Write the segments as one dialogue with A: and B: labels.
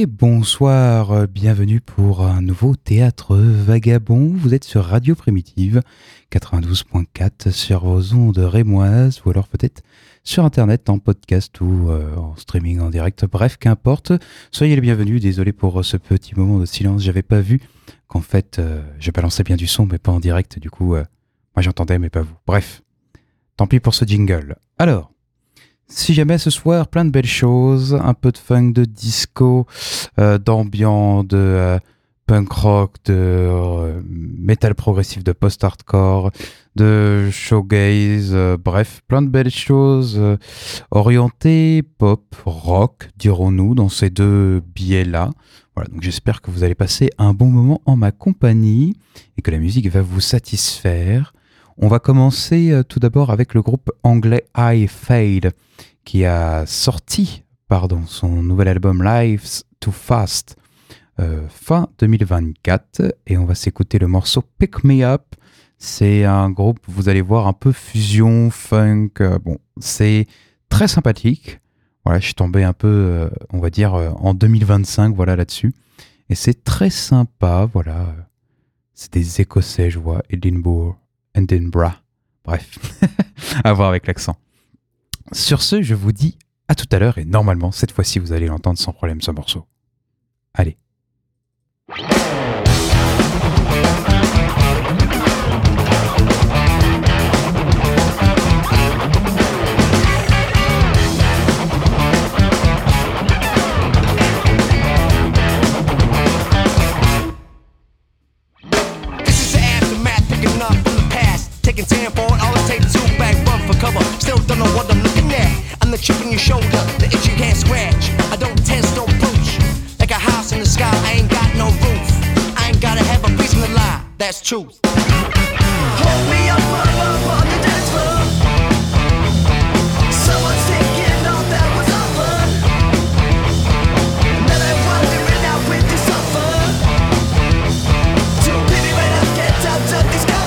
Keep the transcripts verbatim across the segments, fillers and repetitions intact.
A: Et bonsoir, euh, bienvenue pour un nouveau Théâtre Vagabond. Vous êtes sur Radio Primitive quatre-vingt-douze point quatre sur vos ondes rémoises ou alors peut-être sur internet en podcast ou euh, en streaming en direct. Bref, qu'importe. Soyez les bienvenus. Désolé pour ce petit moment de silence. J'avais pas vu qu'en fait, euh, je balançais bien du son mais pas en direct. Du coup, euh, moi j'entendais mais pas vous. Bref, tant pis pour ce jingle. Alors, si jamais ce soir, plein de belles choses, un peu de funk, de disco, euh, d'ambiance, de euh, punk rock, de euh, metal progressif, de post-hardcore, de shoegaze, euh, bref, plein de belles choses euh, orientées pop, rock, dirons-nous, dans ces deux biais-là. Voilà, donc j'espère que vous allez passer un bon moment en ma compagnie et que la musique va vous satisfaire. On va commencer euh, tout d'abord avec le groupe anglais I Fade qui a sorti pardon, son nouvel album Life's Too Fast euh, fin deux mille vingt-quatre et on va s'écouter le morceau Pick Me Up. C'est un groupe, vous allez voir, un peu fusion, funk, euh, bon, c'est très sympathique. Voilà, je suis tombé un peu, euh, on va dire, euh, en deux mille vingt-cinq, voilà, là-dessus. Et c'est très sympa, voilà. C'est des Écossais, je vois, Edinburgh. Edinburgh. Bref, à voir avec l'accent. Sur ce, je vous dis à tout à l'heure et normalement, cette fois-ci, vous allez l'entendre sans problème ce morceau. Allez.
B: Taking ten forward, all it takes two back, run for cover. Still don't know what I'm looking at. I'm the chip in your shoulder, the itch you can't scratch. I don't test, don't approach. Like a house in the sky, I ain't got no roof. I ain't gotta have a reason to lie, that's truth. Hold me up, up, up on the dance floor. Someone's taking all that was offered. Now they're wondering how with this offer. Too busy when I get out of these covers.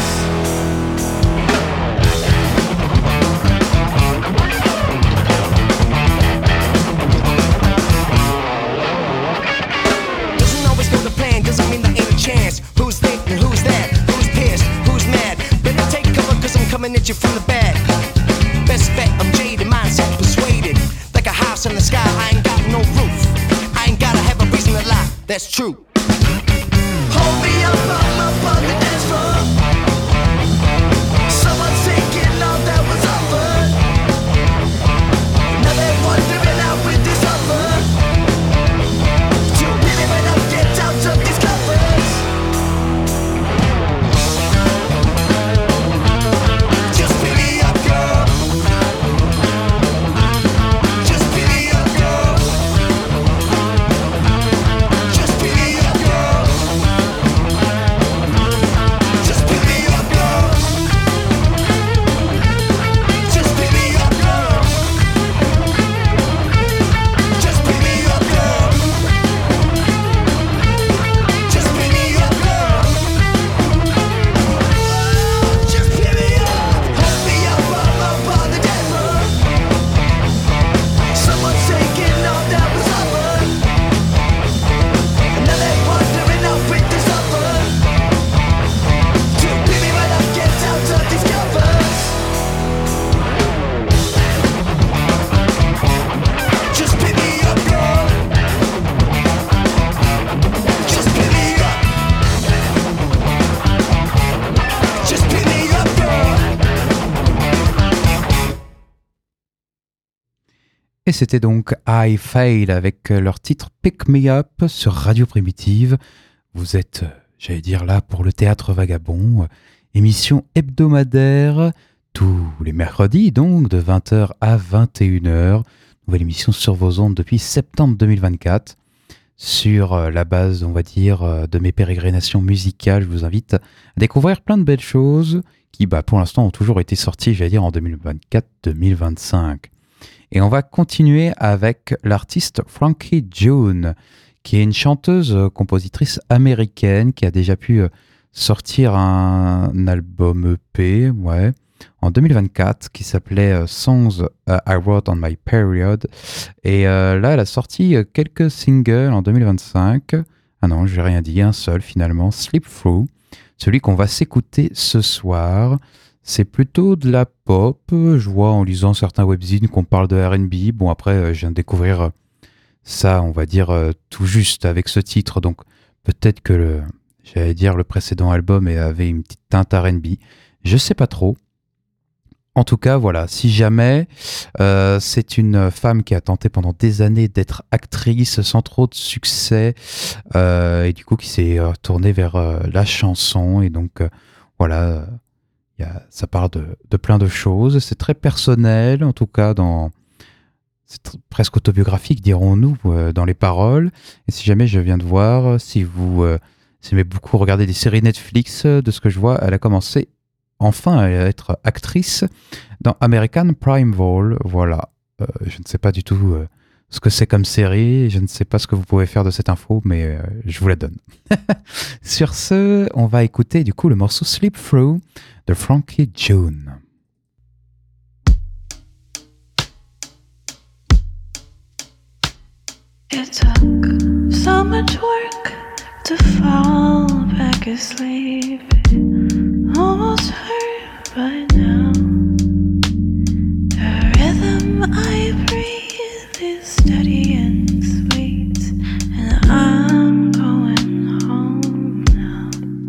B: Who's thinking, who's that, who's pissed, who's mad? Better take cover cause I'm coming at you from the back. Best bet, I'm jaded, mindset persuaded. Like a house in the sky, I ain't got no roof. I ain't gotta have a reason to lie, that's true. Hold me up, up, up on the dance floor. Someone's taking all that was offered. Now they're wondering how with this offer. Too many when I get out of these covers.
A: Et c'était donc I Fade avec leur titre Pick Me Up sur Radio Primitive. Vous êtes, j'allais dire là, pour le Théâtre Vagabond, émission hebdomadaire, tous les mercredis donc, de vingt heures à vingt et une heures. Nouvelle émission sur vos ondes depuis septembre deux mille vingt-quatre. Sur la base, on va dire, de mes pérégrinations musicales, je vous invite à découvrir plein de belles choses qui, bah, pour l'instant, ont toujours été sorties, j'allais dire, en deux mille vingt-quatre deux mille vingt-cinq. Et on va continuer avec l'artiste Frankie June, qui est une chanteuse, compositrice américaine qui a déjà pu sortir un album E P, ouais, en deux mille vingt-quatre qui s'appelait euh, Songs uh, I Wrote on My Period. Et euh, là, elle a sorti euh, quelques singles en deux mille vingt-cinq. Ah non, je n'ai rien dit, un seul finalement, Sleep Through, celui qu'on va s'écouter ce soir. C'est plutôt de la pop. Je vois en lisant certains webzines qu'on parle de R and B. Bon, après, euh, je viens de découvrir ça, on va dire, euh, tout juste avec ce titre. Donc, peut-être que, le, j'allais dire, le précédent album avait une petite teinte R and B. Je sais pas trop. En tout cas, voilà, si jamais euh, c'est une femme qui a tenté pendant des années d'être actrice sans trop de succès euh, et du coup qui s'est euh, tournée vers euh, la chanson et donc euh, voilà, y a, ça parle de, de plein de choses. C'est très personnel, en tout cas dans c'est tr- presque autobiographique, dirons-nous, euh, dans les paroles. Et si jamais je viens de voir, si vous euh, si aimez beaucoup regarder des séries Netflix, euh, de ce que je vois, elle a commencé enfin à être actrice dans American Prime Vol. Voilà. Euh, je ne sais pas du tout euh, ce que c'est comme série. Je ne sais pas ce que vous pouvez faire de cette info, mais euh, je vous la donne. Sur ce, on va écouter du coup le morceau Sleep Through de Frankie June.
C: It took so much work to fall back asleep. Almost hurt by now. The rhythm I breathe is steady and sweet, and I'm going home now.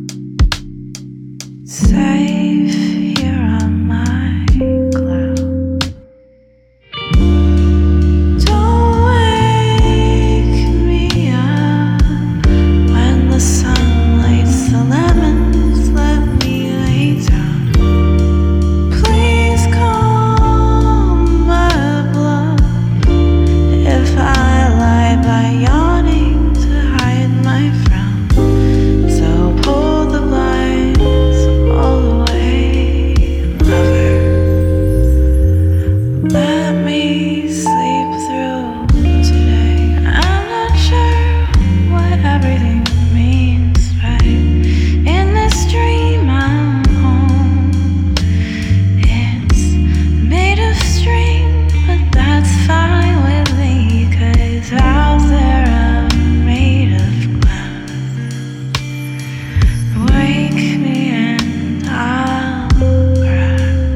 C: Safe here on my cloud. Don't wake me up when the sun lights the lemons. Let me lay down. Please calm my blood if I lie by yawning to hide my frown. So pull the blinds all the way, lover. Let me sleep through today. I'm not sure what everything means, but in this dream I'm home. It's made of string, but that's fine with me, 'cause out there I'm made of glass. Wake me and I'll cry.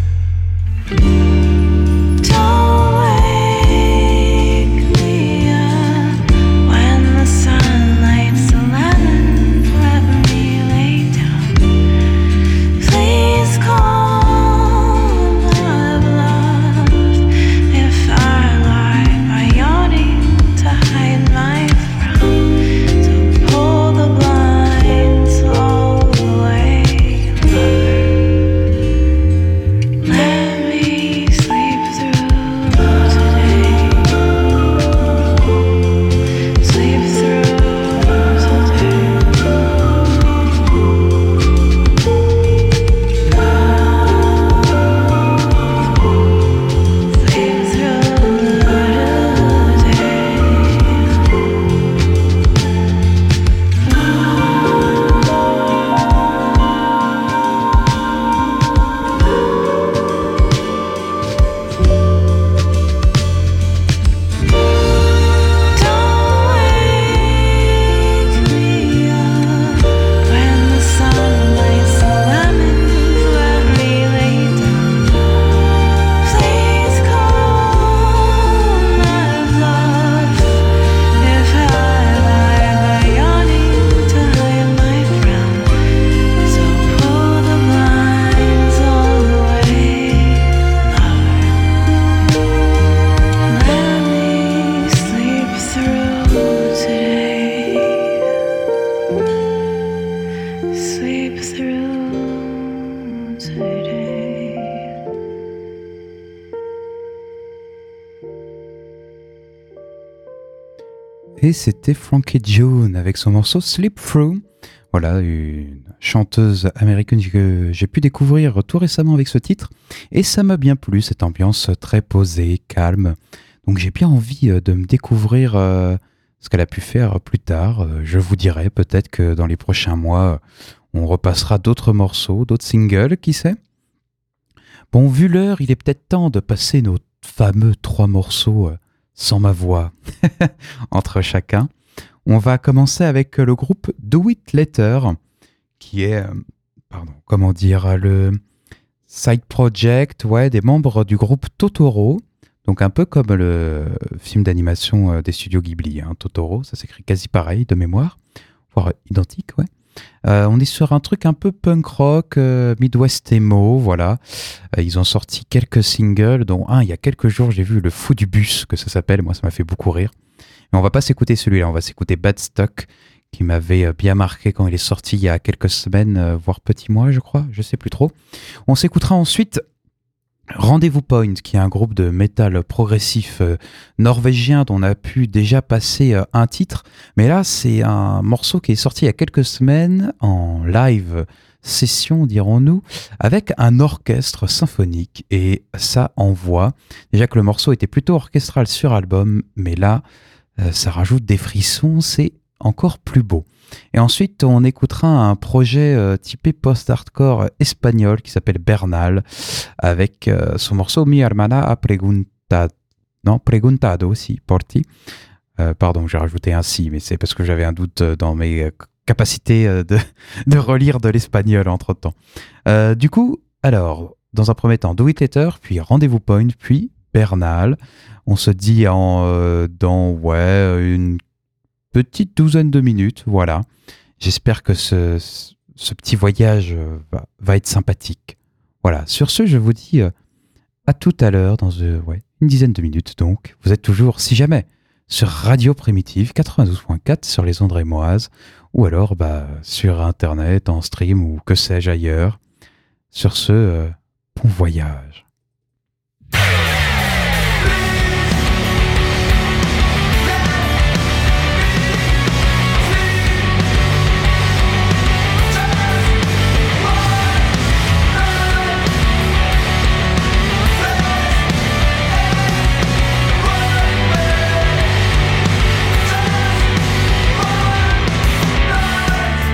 C: Don't wake me up when the sun lights the lemons. Let me lay down. Please calm my blood if I lie by yawning to hide my frown. So pull the blinds all the way, lover. Let me sleep through today. Sleep through today. Sleep through Don't wake me up when the sun lights the lemons. Let me lay down. Please calm my blood if I lie by yawning to hide my frown. So pull the blinds all the way, lover. Let me sleep through today. Sleep through today.
A: Et c'était Frankie June avec son morceau Sleep Through. Voilà, une chanteuse américaine que j'ai pu découvrir tout récemment avec ce titre. Et ça m'a bien plu, cette ambiance très posée, calme. Donc j'ai bien envie euh, de me découvrir euh, ce qu'elle a pu faire plus tard. Euh, Je vous dirai peut-être que dans les prochains mois, on repassera d'autres morceaux, d'autres singles, qui sait. Bon, vu l'heure, il est peut-être temps de passer nos fameux trois morceaux euh, sans ma voix entre chacun. On va commencer avec le groupe Do It Later, qui est, euh, pardon, comment dire, le side project, ouais, des membres du groupe Totoro. Donc un peu comme le film d'animation euh, des studios Ghibli, hein, Totoro, ça s'écrit quasi pareil de mémoire, voire identique, ouais. Euh, on est sur un truc un peu punk rock, euh, Midwest emo, voilà. Euh, ils ont sorti quelques singles, dont un il y a quelques jours, j'ai vu Le Fou du Bus, que ça s'appelle, moi ça m'a fait beaucoup rire. Mais on va pas s'écouter celui-là, on va s'écouter Bad Stock, qui m'avait bien marqué quand il est sorti il y a quelques semaines, euh, voire petits mois je crois, je sais plus trop. On s'écoutera ensuite Rendez-vous Point, qui est un groupe de métal progressif euh, norvégien dont on a pu déjà passer euh, un titre. Mais là, c'est un morceau qui est sorti il y a quelques semaines en live session, dirons-nous, avec un orchestre symphonique. Et ça envoie. Déjà que le morceau était plutôt orchestral sur album, mais là, euh, ça rajoute des frissons, c'est encore plus beau. Et ensuite, on écoutera un projet euh, typé post-hardcore espagnol qui s'appelle Bernal, avec euh, son morceau Mi hermana ha preguntado, non, preguntado aussi, porti. Euh, pardon, j'ai rajouté un si, mais c'est parce que j'avais un doute dans mes euh, capacités euh, de, de relire de l'espagnol entre-temps. Euh, du coup, alors, dans un premier temps, Do It Later, puis Rendez-vous Point, puis Bernal. On se dit en, euh, dans, ouais, une petite douzaine de minutes, voilà. J'espère que ce, ce petit voyage va, va être sympathique. Voilà, sur ce, je vous dis euh, à tout à l'heure, dans euh, ouais, une dizaine de minutes donc. Vous êtes toujours, si jamais, sur Radio Primitive quatre-vingt-douze point quatre sur les ondes rémoises, ou alors bah, sur Internet, en stream, ou que sais-je ailleurs. Sur ce, euh, bon voyage.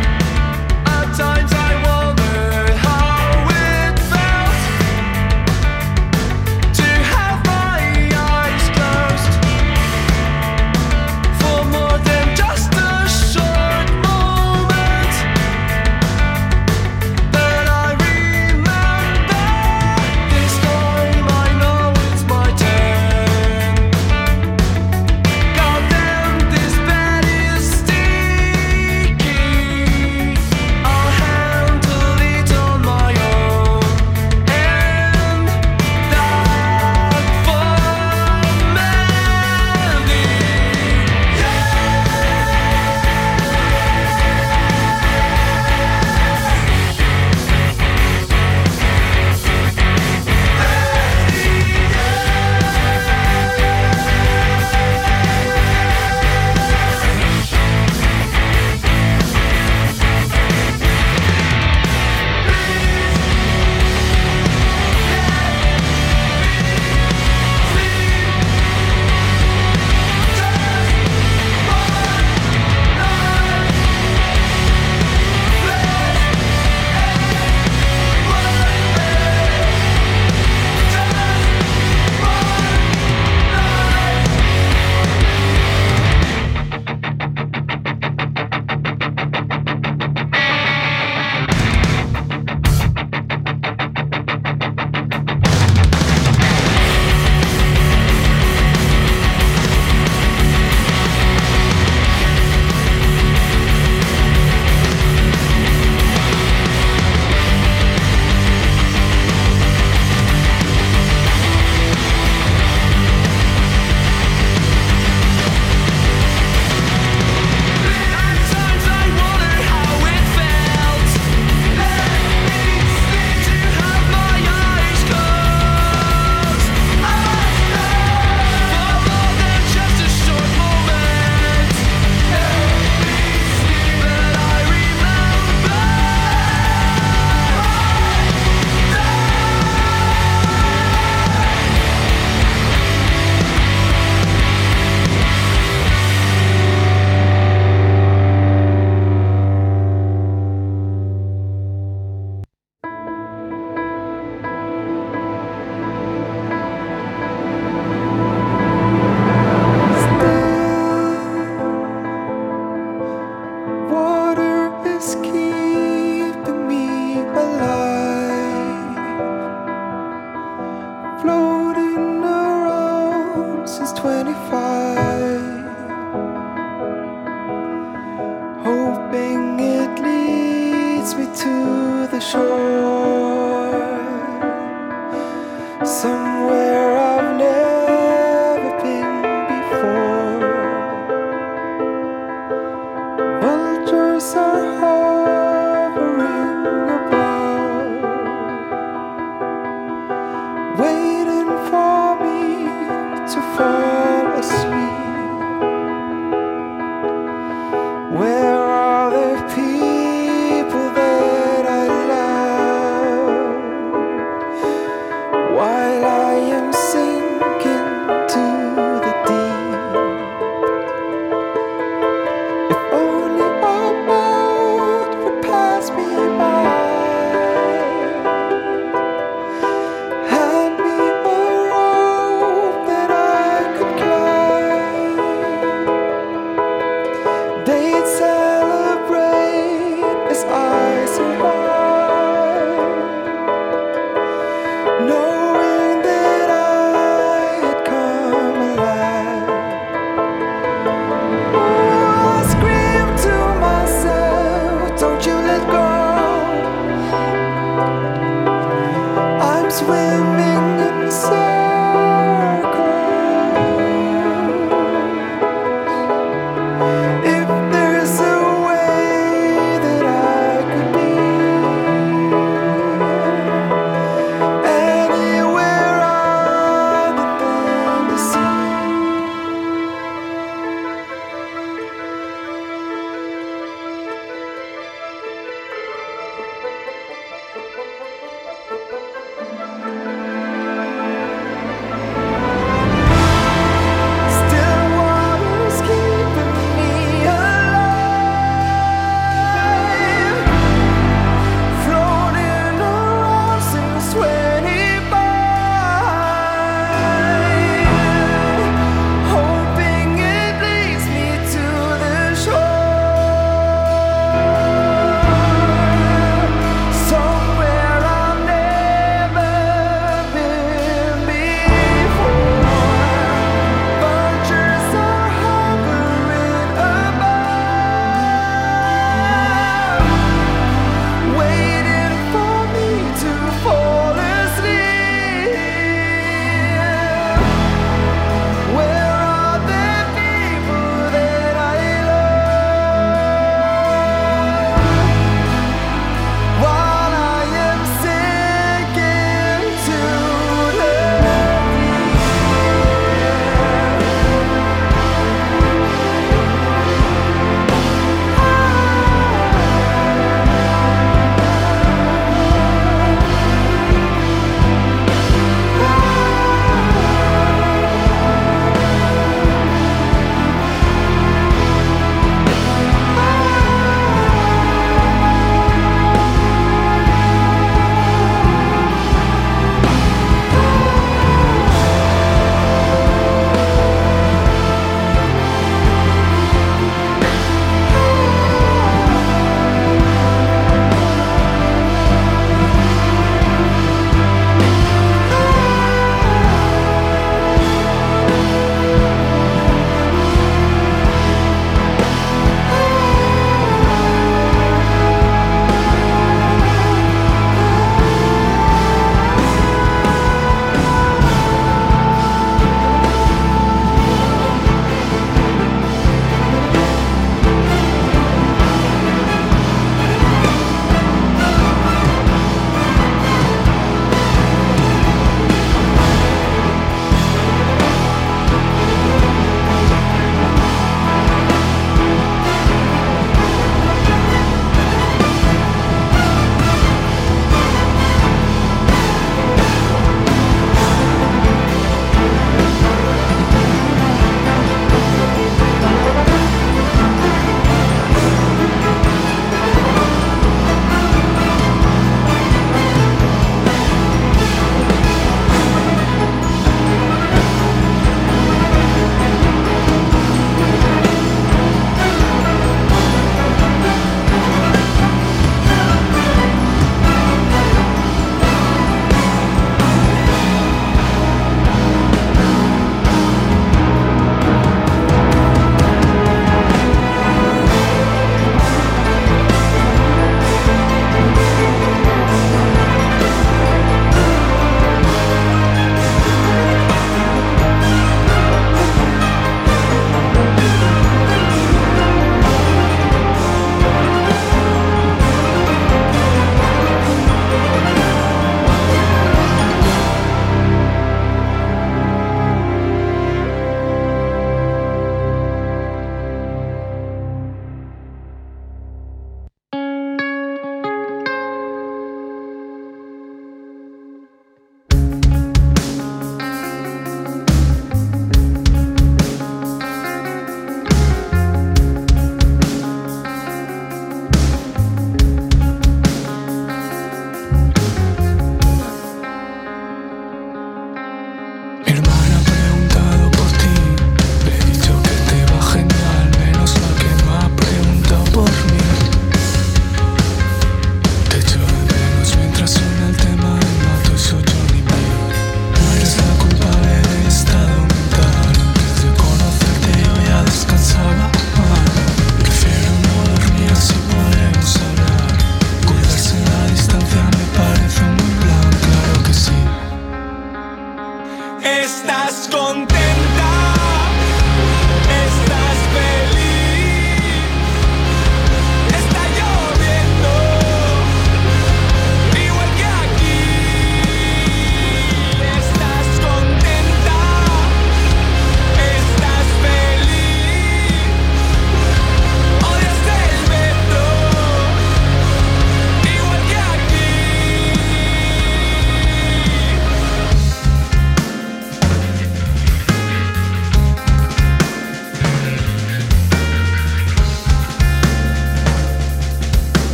B: Times I wonder how it felt
D: hoping it leads me to the shore, somewhere I've never been before. Vultures are hovering above, waiting for me to fall asleep. Where are the people that I love?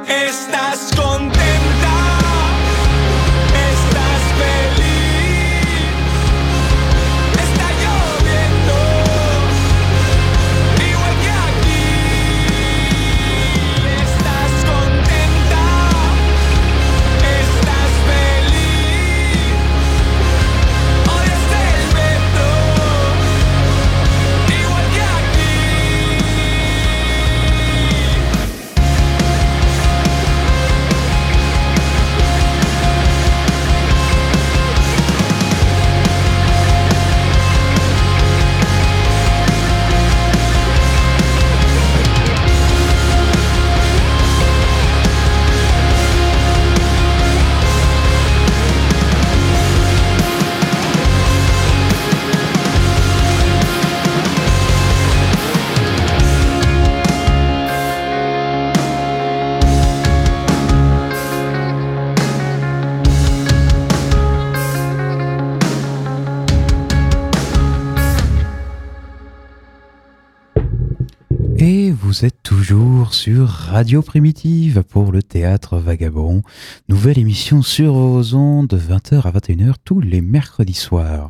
B: Estás contenta, estás feliz, está lloviendo, igual que aquí. Estás contenta, estás feliz, odias el metro, igual que aquí.
A: Et vous êtes toujours sur Radio Primitive pour le Théâtre Vagabond. Nouvelle émission sur vos ondes de vingt heures à vingt et une heures tous les mercredis soirs.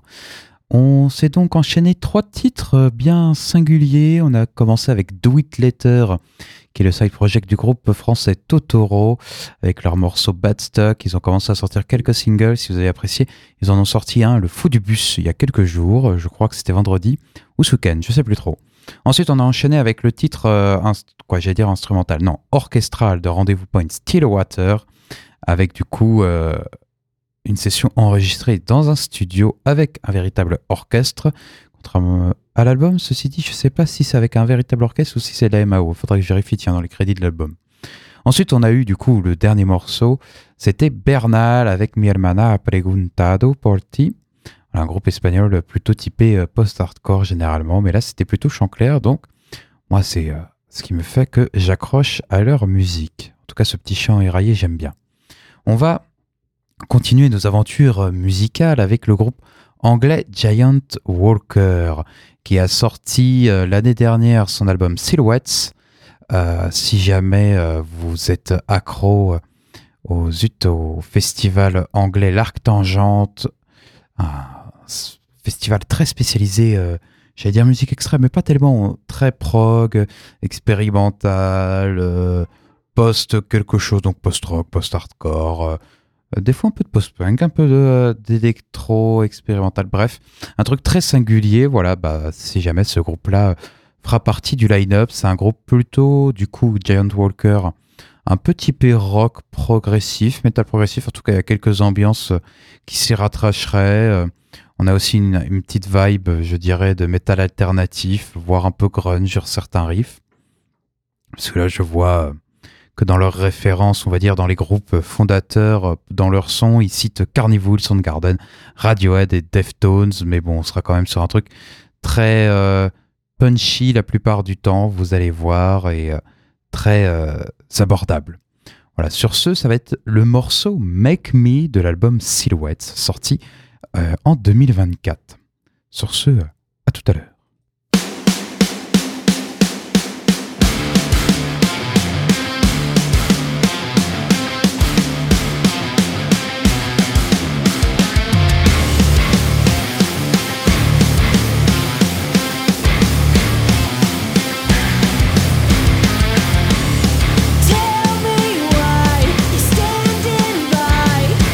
A: On s'est donc enchaîné trois titres bien singuliers. On a commencé avec Do It Later, qui est le side project du groupe français Totoro, avec leur morceau Bad Stuck. Ils ont commencé à sortir quelques singles, si vous avez apprécié. Ils en ont sorti un, Le Fou du Bus, il y a quelques jours. Je crois que c'était vendredi ou ce week-end, je sais plus trop. Ensuite, on a enchaîné avec le titre, euh, inst- quoi, j'allais dire instrumental, non, orchestral de Rendez-vous Point Stillwater, avec du coup euh, une session enregistrée dans un studio avec un véritable orchestre. Contrairement à l'album, ceci dit, je ne sais pas si c'est avec un véritable orchestre ou si c'est de la M A O. Il faudrait que je vérifie, tiens, dans les crédits de l'album. Ensuite, on a eu du coup le dernier morceau, c'était Bernal avec Mi hermana ha preguntado por ti. Un groupe espagnol plutôt typé post-hardcore généralement, mais là c'était plutôt chant clair, donc moi c'est euh, ce qui me fait que j'accroche à leur musique. En tout cas, ce petit chant éraillé, j'aime bien. On va continuer nos aventures musicales avec le groupe anglais Giant Walker, qui a sorti euh, l'année dernière son album Silhouettes. Euh, si jamais euh, vous êtes accro au, zut, au festival anglais L'Arc Tangente, un festival très spécialisé, euh, j'allais dire musique extrême, mais pas tellement, très prog, expérimental, euh, post quelque chose, donc post-rock, post-hardcore, euh, des fois un peu de post-punk, un peu de, d'électro, expérimental, bref, un truc très singulier. Voilà, bah, si jamais ce groupe-là fera partie du line-up, c'est un groupe plutôt, du coup, Giant Walker, un peu typé rock progressif, métal progressif, en tout cas il y a quelques ambiances qui s'y rattracheraient. On a aussi une, une petite vibe, je dirais, de métal alternatif, voire un peu grunge sur certains riffs. Parce que là, je vois que dans leurs références, on va dire dans les groupes fondateurs, dans leur son, ils citent Carnival, Soundgarden, Radiohead et Deftones, mais bon, on sera quand même sur un truc très euh, punchy la plupart du temps, vous allez voir, et euh, très euh, abordable. Voilà, sur ce, ça va être le morceau Make Me de l'album Silhouettes, sorti euh, en deux mille vingt-quatre. Sur ce, à tout à l'heure.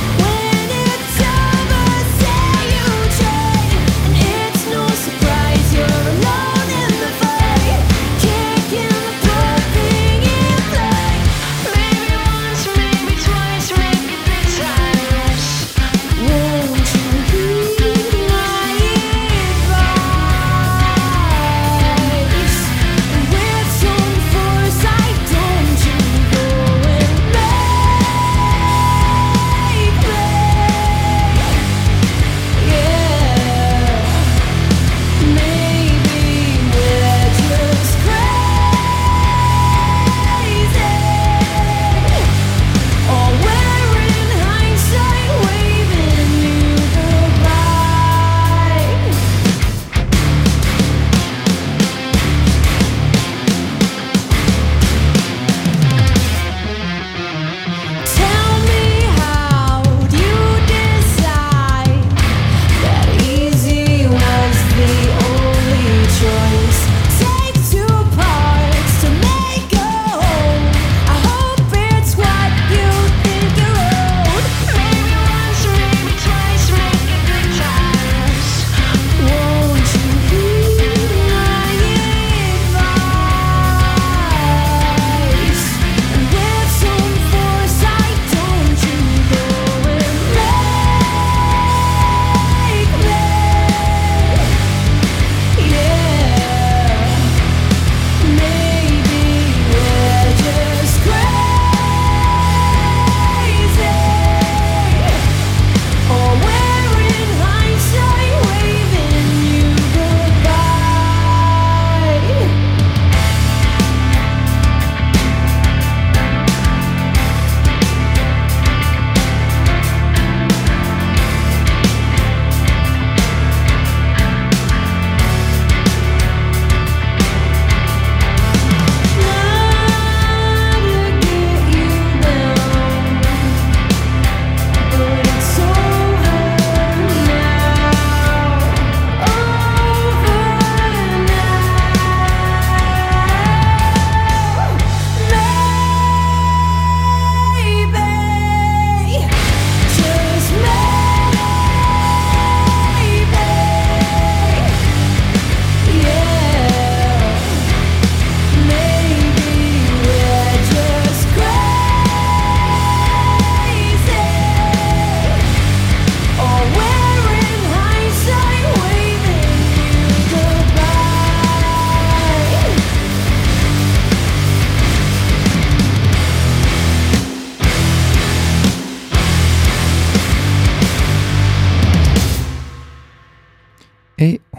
E: It's no surprise.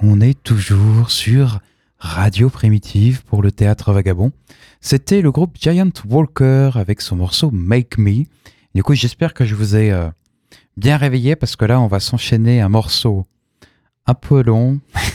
A: on est toujours sur Radio Primitive pour le Théâtre Vagabond. C'était le groupe Giant Walker avec son morceau Make Me. Du coup, j'espère que je vous ai euh, bien réveillé parce que là, on va s'enchaîner un morceau un peu long,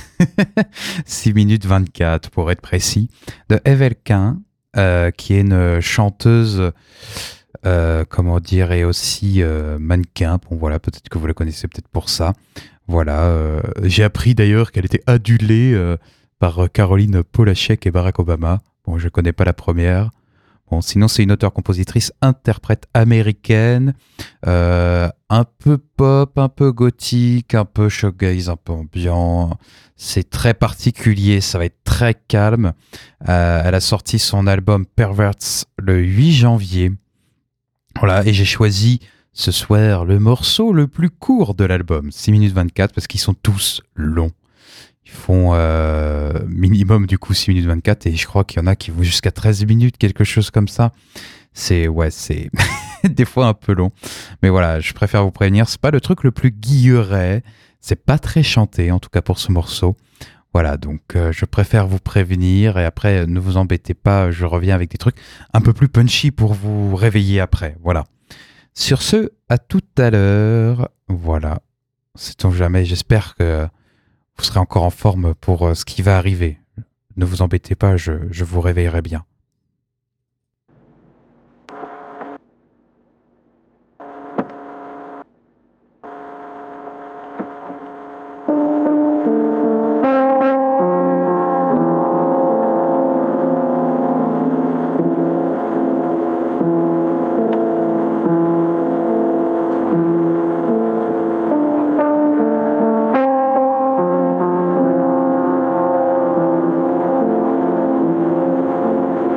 A: six minutes vingt-quatre pour être précis, de Evelkin, euh, qui est une chanteuse, euh, comment dire, et aussi euh, mannequin. Bon, voilà, peut-être que vous la connaissez peut-être pour ça. Voilà, euh, j'ai appris d'ailleurs qu'elle était adulée euh, par Caroline Polachek et Barack Obama. Bon, je ne connais pas la première. Bon, sinon, c'est une auteure-compositrice interprète américaine, euh, un peu pop, un peu gothique, un peu shoegaze, un peu ambiant. C'est très particulier, ça va être très calme. Euh, elle a sorti son album Perverts le huit janvier. Voilà, et j'ai choisi ce soir le morceau le plus court de l'album, six minutes vingt-quatre, parce qu'ils sont tous longs. Ils font euh, minimum du coup six minutes vingt-quatre, et je crois qu'il y en a qui vont jusqu'à treize minutes, quelque chose comme ça. C'est, ouais, c'est des fois un peu long. Mais voilà, je préfère vous prévenir, c'est pas le truc le plus guilleret, c'est pas très chanté, en tout cas pour ce morceau. Voilà, donc euh, je préfère vous prévenir, et après, ne vous embêtez pas, je reviens avec des trucs un peu plus punchy pour vous réveiller après, voilà. Sur ce, à tout à l'heure. Voilà. Sait-on jamais, j'espère que vous serez encore en forme pour ce qui va arriver. Ne vous embêtez pas, je, je vous réveillerai bien.
E: Thank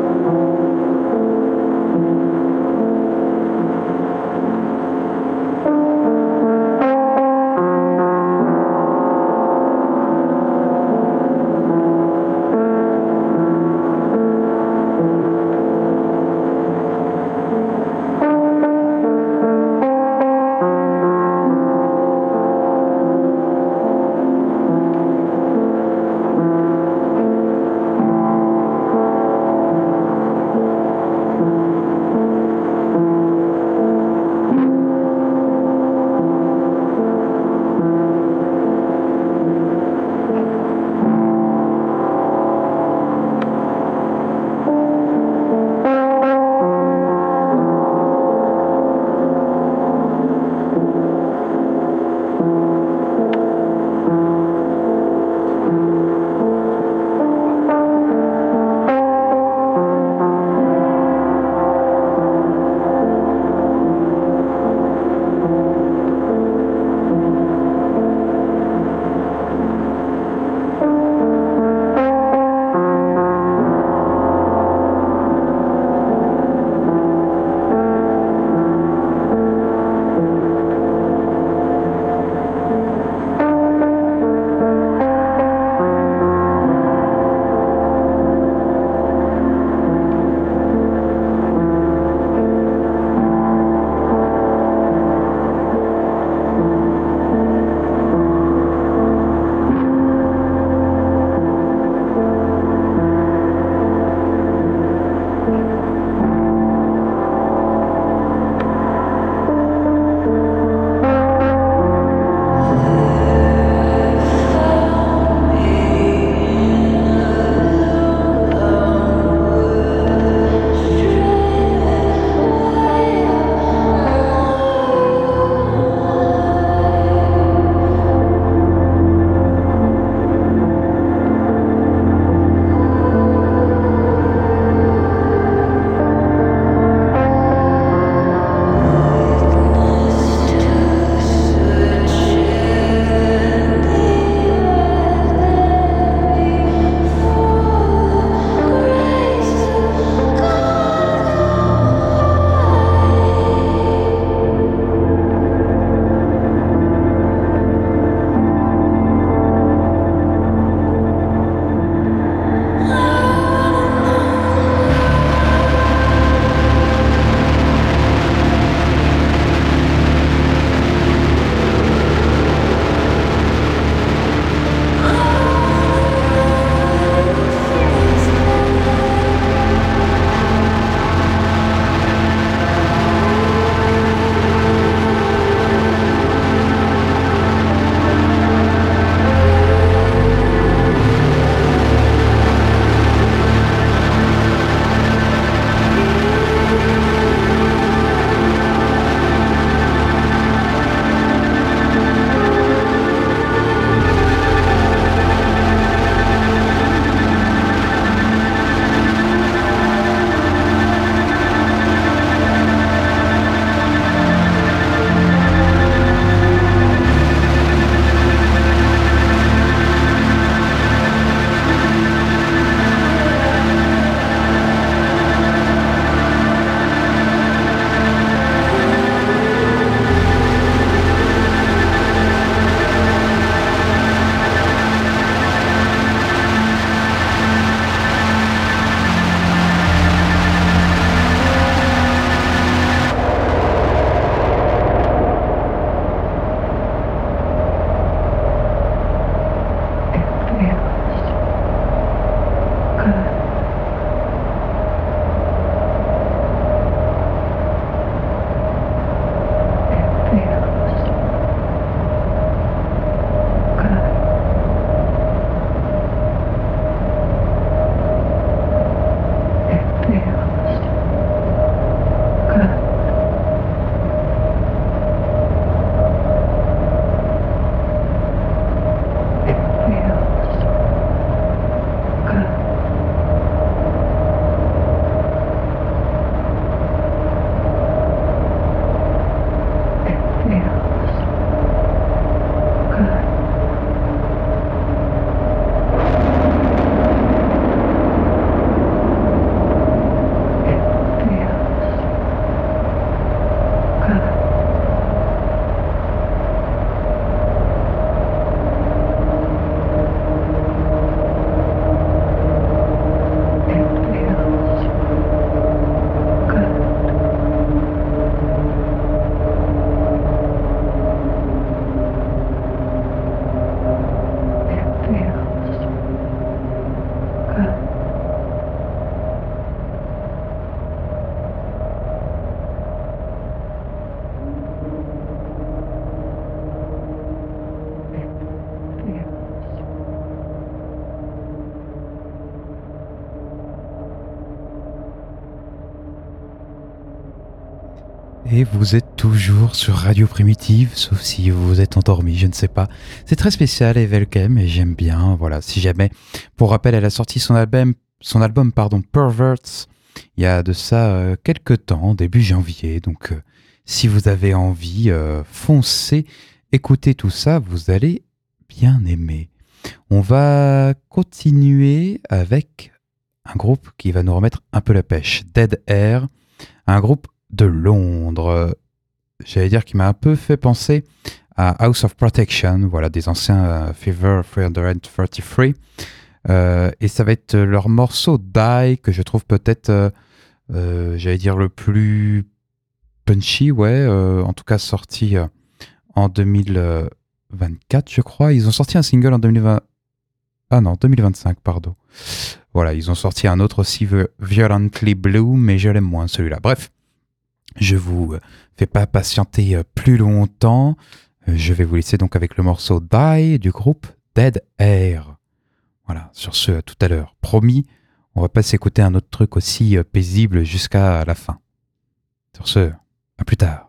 A: Et vous êtes toujours sur Radio Primitive, sauf si vous vous êtes endormi, je ne sais pas. C'est très spécial et welcome et j'aime bien, voilà, si jamais. Pour rappel, elle a sorti son album, son album pardon, Perverts, il y a de ça euh, quelques temps, début janvier. Donc euh, si vous avez envie, euh, foncez, écoutez tout ça, vous allez bien aimer. On va continuer avec un groupe qui va nous remettre un peu la pêche, Dead Air, un groupe de Londres, j'allais dire qui m'a un peu fait penser à House of Protection, voilà, des anciens euh, Fever trois cent trente-trois, euh, et ça va être leur morceau Die, que je trouve peut-être, euh, euh, j'allais dire le plus punchy, ouais, euh, en tout cas sorti euh, en deux mille vingt-quatre, je crois. Ils ont sorti un single en deux mille vingt, ah non, deux mille vingt-cinq, pardon. Voilà, ils ont sorti un autre aussi, Violently Blue, mais je l'aime moins celui-là. Bref, je vous fais pas patienter plus longtemps. Je vais vous laisser donc avec le morceau Die du groupe Dead Air. Voilà, sur ce, à tout à l'heure. Promis, on va pas s'écouter un autre truc aussi paisible jusqu'à la fin. Sur ce, à plus tard.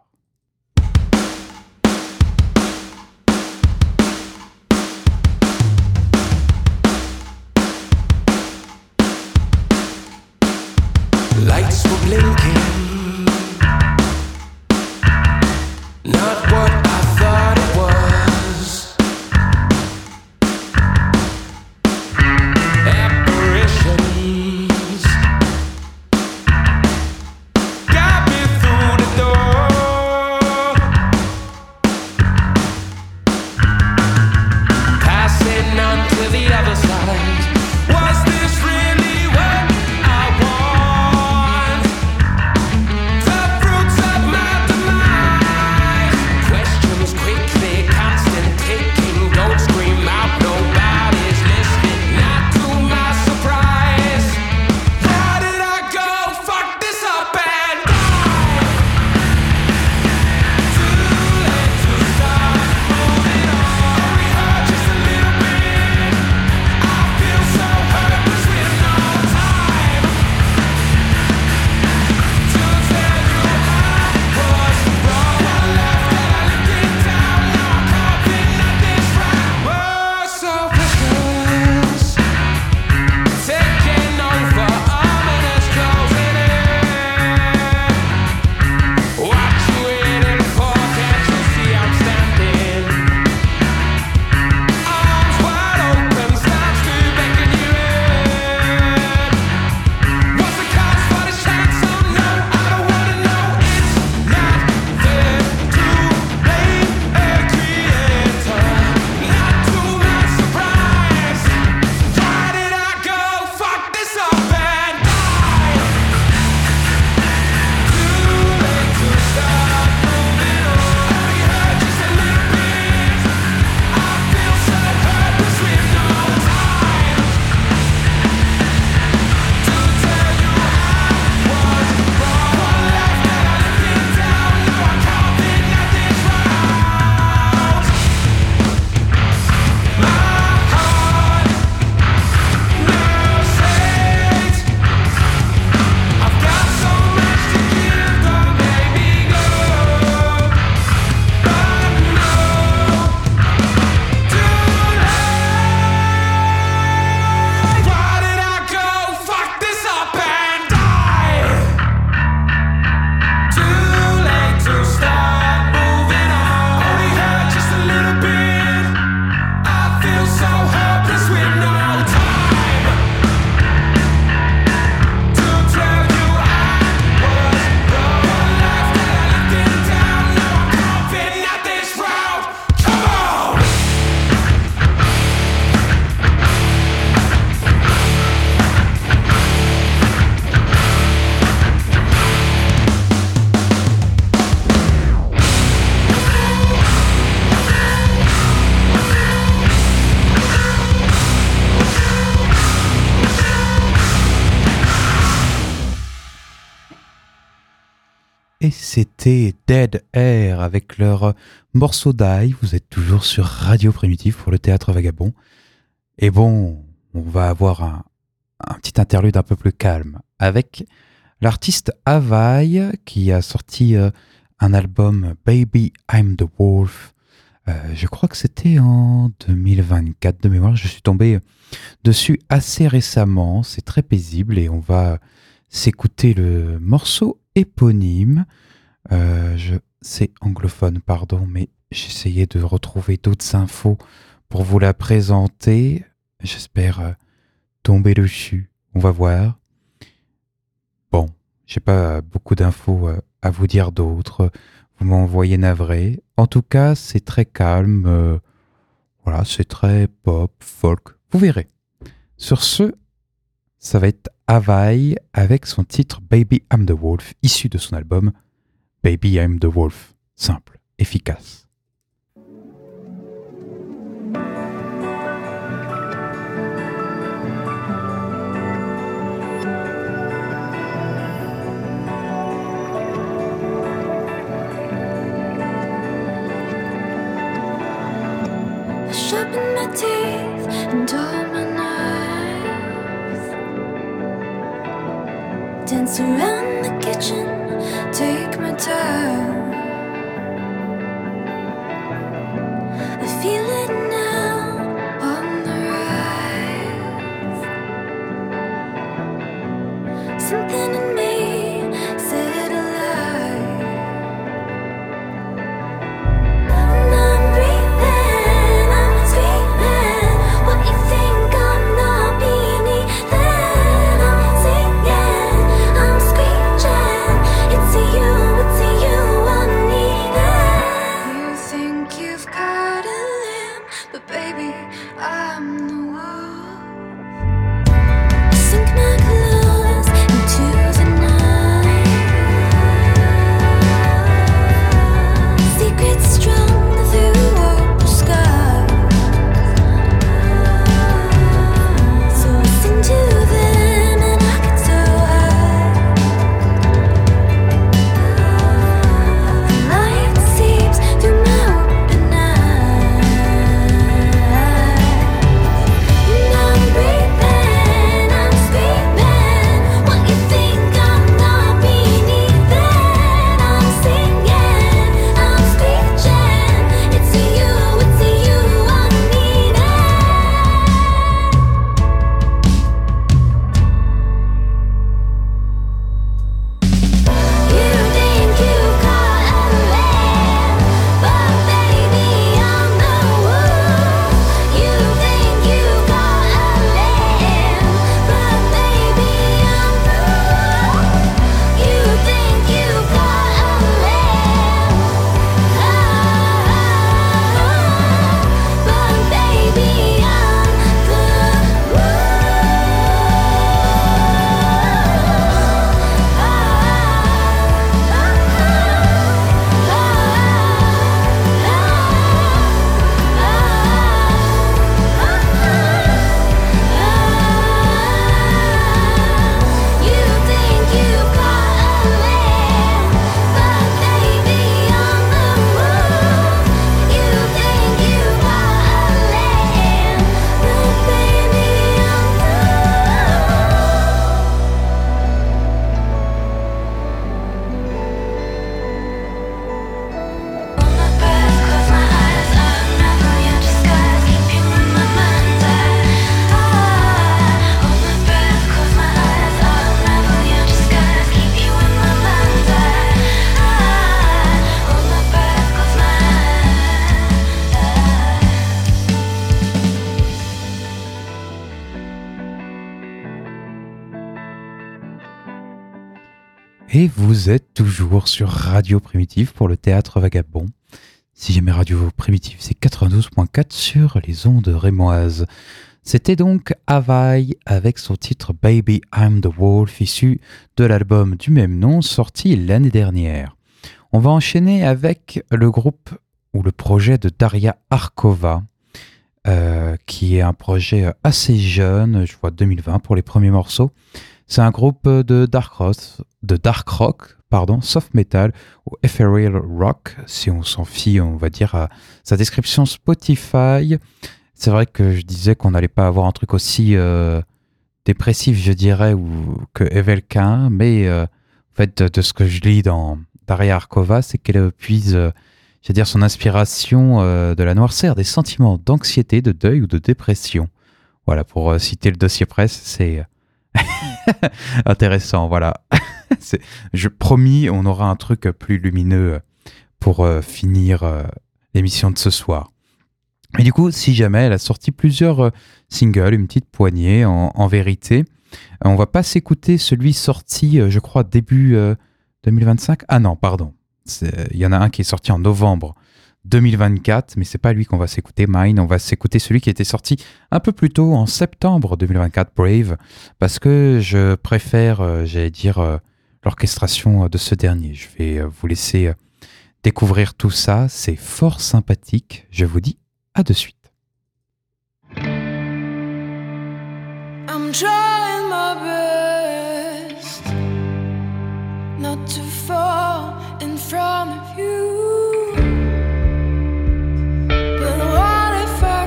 E: Lights were blinking, not what I thought it was. Apparitions got me through the door, passing on to the other side. Was this really what I want? The fruits of my demise. Questions quickly, constant taking. Don't scream out, nobody's listening. Not to my surprise. Why did I go fuck this up and die? Too late to start moving on. We hurt just a little bit. I feel so hopeless with no time to tell you I was wrong. I left and I lived it down. Now I'm coughing at this round. We're so precious, taking over, ominous closing in. What you waiting for? Can't you see I'm standing? Arms wide open, starts to beckon you in. What's the cost for this chance? Oh no, I don't wanna know. It's not fair to blame a creator. Not to my surprise. Why did I go fuck this up and die? Too late to start moving on. We hurt just a little bit. I feel so hopeless with no time to tell you I was wrong. I left and I lived it down. Now I'm coughing at this round. My heart now says I've got so much to give. Don't make me go, but no, too late. Why did I go fuck this up and die? Too late to start moving on. Only hurt just a little bit. I feel so helpless with no time to tell you I was wrong. I left and I lived it down. Now I'm coughing at this round. Come on!
A: Et c'était Dead Air avec leur morceau Die. Vous êtes toujours sur Radio Primitive pour le Théâtre Vagabond. Et bon, on va avoir un, un petit interlude un peu plus calme avec l'artiste Havaï qui a sorti euh, un album Baby I'm the Wolf. Euh, je crois que c'était en deux mille vingt-quatre de mémoire. Je suis tombé dessus assez récemment. C'est très paisible et on va s'écouter le morceau éponyme. Euh, je, c'est anglophone, pardon, mais j'essayais de retrouver d'autres infos pour vous la présenter. J'espère euh, tomber dessus. On va voir. Bon, j'ai pas beaucoup d'infos euh, à vous dire d'autres. Vous m'envoyez navré. En tout cas, c'est très calme. Euh, voilà, c'est très pop, folk. Vous verrez. Sur ce, ça va être Havaï avec son titre Baby I'm the Wolf, issu de son album Baby I'm the Wolf. Simple, efficace.
C: I sharpen my teeth and all my knives. Dance around the kitchen, take my time. I feel it now on the rise. Something in me set alight. And I'm breathing, I'm screaming. What you think I'm not beneath that? I'm singing, I'm screeching. It's a you, it's a you I need it. You think you've caught a lamb, but baby, I'm the wolf. Sink my claws into the night. Secrets strung through open sky. So I sing to them and I get so high. The light seeps through my open eyes. And I'm breathing, I'm screaming. What you think I'm not beneath that? I'm singing, I'm screeching. It's a you, it's a you I need it. You think you caught a lamb, but baby I'm the wolf. You think you caught a lamb, but baby I'm the wolf. You think you caught a lamb, but baby I'm the You think you caught a lamb, but baby I'm the wolf. You think you caught a lamb, but baby I'm the Hold my breath, close my eyes, I unravel your disguise, keep you in my mind's eye. Hold my breath, close my eyes, I unravel your disguise, keep you in my mind's eye. Hold my breath, close my
A: Et vous êtes toujours sur Radio Primitive pour le Théâtre Vagabond. Si jamais Radio Primitive, c'est quatre-vingt-douze point quatre sur les ondes rémoises. C'était donc Havaï avec son titre Baby I'm the Wolf, issu de l'album du même nom, sorti l'année dernière. On va enchaîner avec le groupe ou le projet de Daria Arkova, euh, qui est un projet assez jeune, je vois deux mille vingt pour les premiers morceaux. C'est un groupe de dark rock, de dark rock, pardon, soft metal ou ethereal rock, si on s'en fie, on va dire, à sa description Spotify. C'est vrai que je disais qu'on n'allait pas avoir un truc aussi euh, dépressif, je dirais, ou que Evelkin, mais euh, en fait, de, de ce que je lis dans, Daria Arkova, c'est qu'elle puise, euh, j'allais dire, son inspiration euh, de la noirceur des sentiments d'anxiété, de deuil ou de dépression. Voilà, pour euh, citer le dossier presse, c'est intéressant, voilà. c'est, je promis, on aura un truc plus lumineux pour euh, finir euh, l'émission de ce soir. Mais du coup, si jamais elle a sorti plusieurs euh, singles, une petite poignée en, en vérité, euh, on va pas s'écouter celui sorti, euh, je crois, début euh, deux mille vingt-cinq. Ah non, pardon. Il y en a un qui est sorti en novembre deux mille vingt-quatre, mais c'est pas lui qu'on va s'écouter, Mine. On va s'écouter celui qui était sorti un peu plus tôt, en septembre deux mille vingt-quatre, Brave, parce que je préfère, euh, j'allais dire, euh, l'orchestration de ce dernier. Je vais euh, vous laisser euh, découvrir tout ça. C'est fort sympathique. Je vous dis à de suite.
C: I'm trying my best not to fall in front of you. But what if I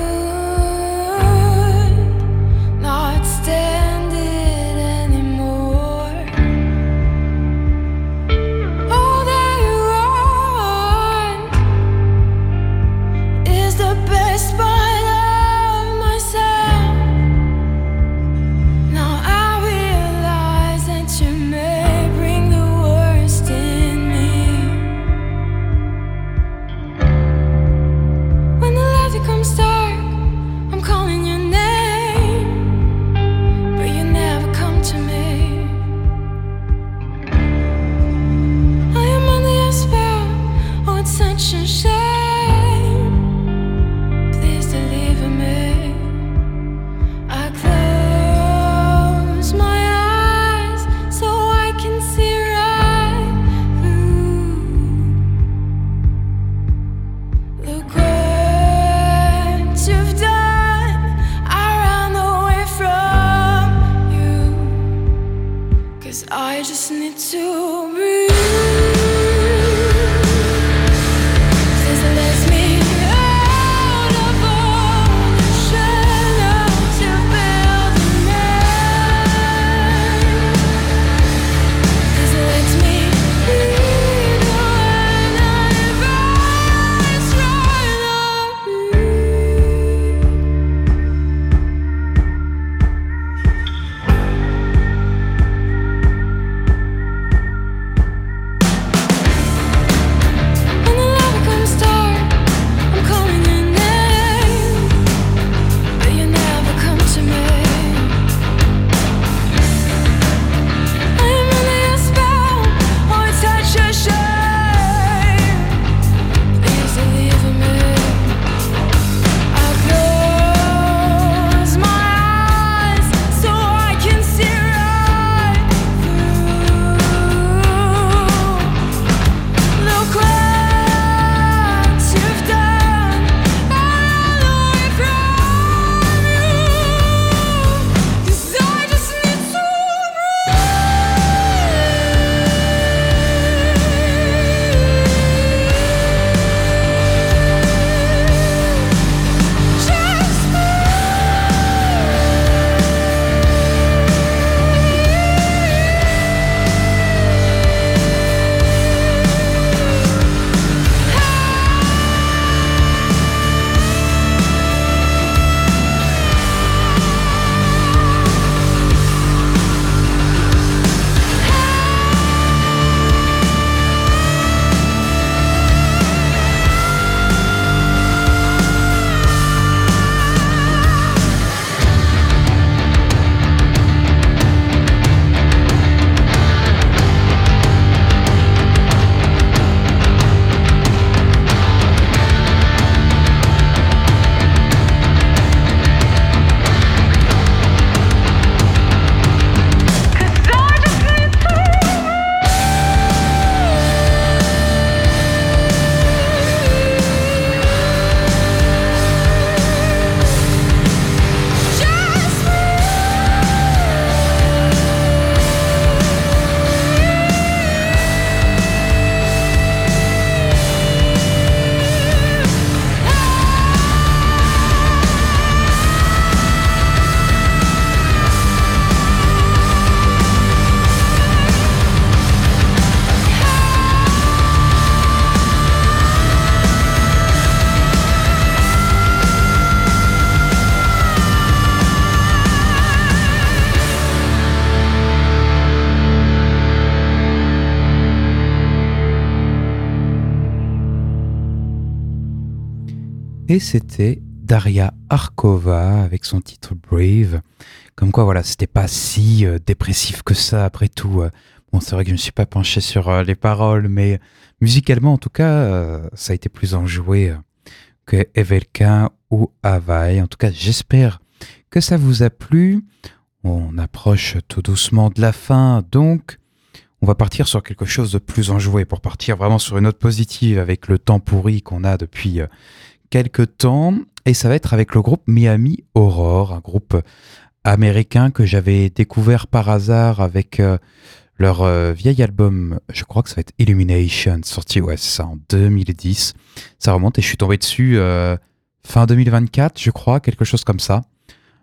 C: could not stand it anymore? All that you want is the best part of myself.
A: Et c'était Daria Arkova avec son titre Brave. Comme quoi, voilà, c'était pas si euh, dépressif que ça après tout. Euh. Bon, c'est vrai que je ne me suis pas penché sur euh, les paroles, mais musicalement, en tout cas, euh, ça a été plus enjoué euh, que Evelka ou Havaï. En tout cas, j'espère que ça vous a plu. On approche tout doucement de la fin, donc on va partir sur quelque chose de plus enjoué pour partir vraiment sur une note positive avec le temps pourri qu'on a depuis euh, quelques temps. Et ça va être avec le groupe Miami Aurore, un groupe américain que j'avais découvert par hasard avec euh, leur euh, vieil album, je crois que ça va être Illumination, sorti ouais, c'est ça, en deux mille dix. Ça remonte et je suis tombé dessus euh, fin deux mille vingt-quatre, je crois, quelque chose comme ça. Pourquoi ?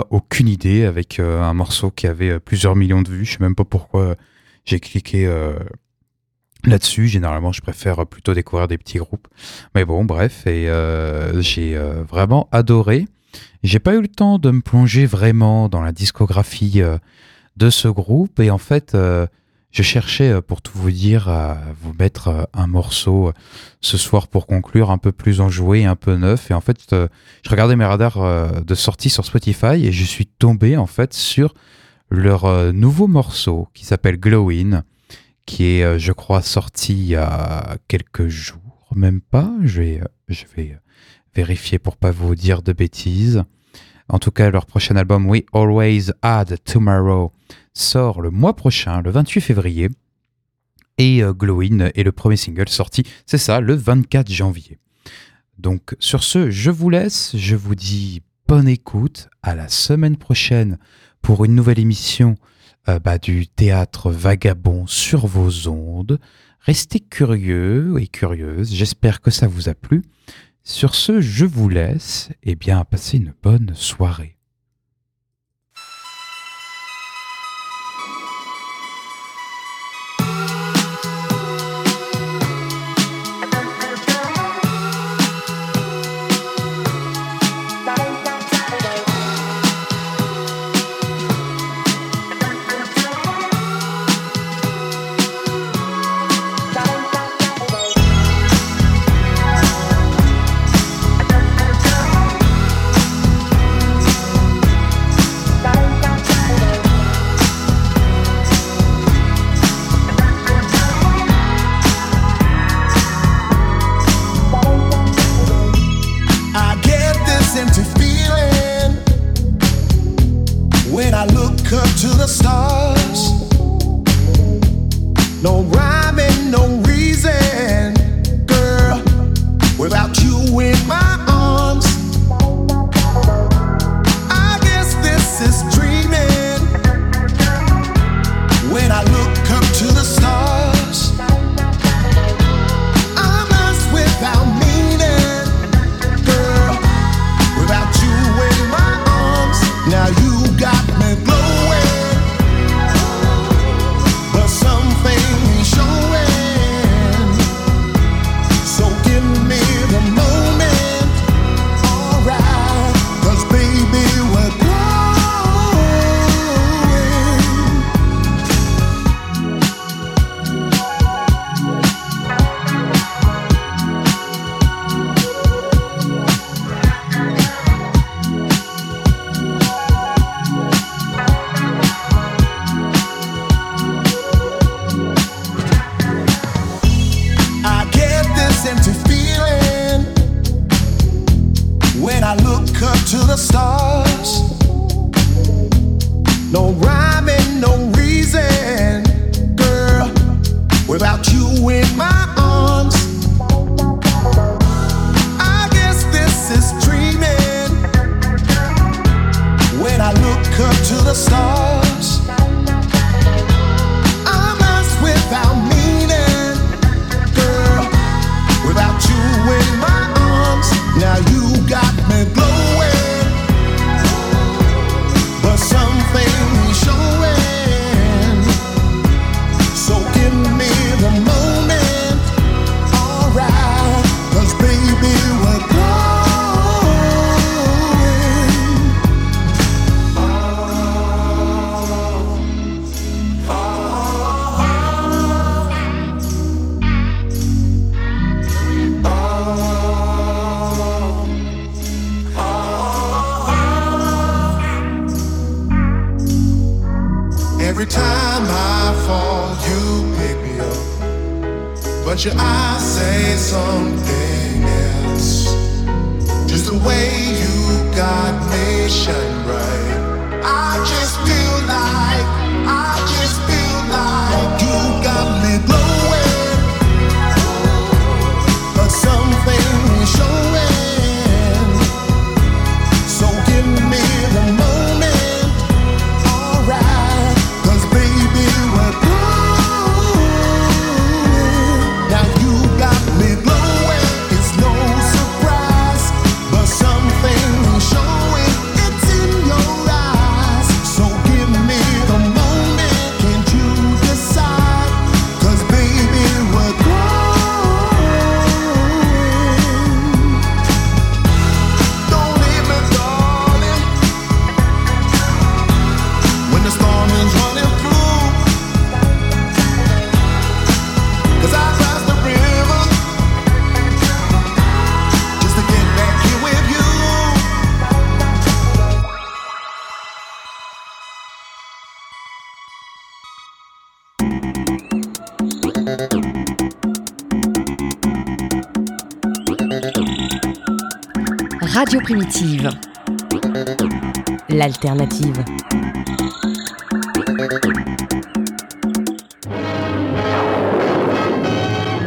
A: Aucune idée, avec euh, un morceau qui avait euh, plusieurs millions de vues. Je sais même pas pourquoi j'ai cliqué euh, là-dessus. Généralement, je préfère plutôt découvrir des petits groupes. Mais bon, bref, et euh, j'ai euh, vraiment adoré. J'ai pas eu le temps de me plonger vraiment dans la discographie euh, de ce groupe. Et en fait, euh, je cherchais, euh, pour tout vous dire, à vous mettre euh, un morceau euh, ce soir pour conclure, un peu plus enjoué, un peu neuf. Et en fait, euh, je regardais mes radars euh, de sortie sur Spotify et je suis tombé en fait sur leur euh, nouveau morceau qui s'appelle Glowin', qui est, euh, je crois, sorti il y a quelques jours, même pas. Je vais, euh, je vais vérifier pour pas vous dire de bêtises. En tout cas, leur prochain album, We Always Add Tomorrow, sort le mois prochain, le vingt-huit février. Et euh, Glowin' est le premier single sorti, c'est ça, le vingt-quatre janvier. Donc sur ce, je vous laisse, je vous dis bonne écoute, à la semaine prochaine pour une nouvelle émission euh, bah, du théâtre vagabond sur vos ondes. Restez curieux et curieuses, j'espère que ça vous a plu. Sur ce, je vous laisse et bien passer une bonne soirée.
D: Oh
F: but your eyes say something else. Just the way you got me shine bright. I just feel like, I just feel like you got me glowing, but something is showing. So give me the moment, alright, 'cause baby we're growing. Now you got me glowing, it's no surprise, but something is showing, it's in your eyes. So give me the moment, can't you decide? 'Cause baby we're growing. Don't leave me, darling, when the storm is running through. 'Cause I crossed the river just to get back here with you.
G: Radio Primitive. L'alternative.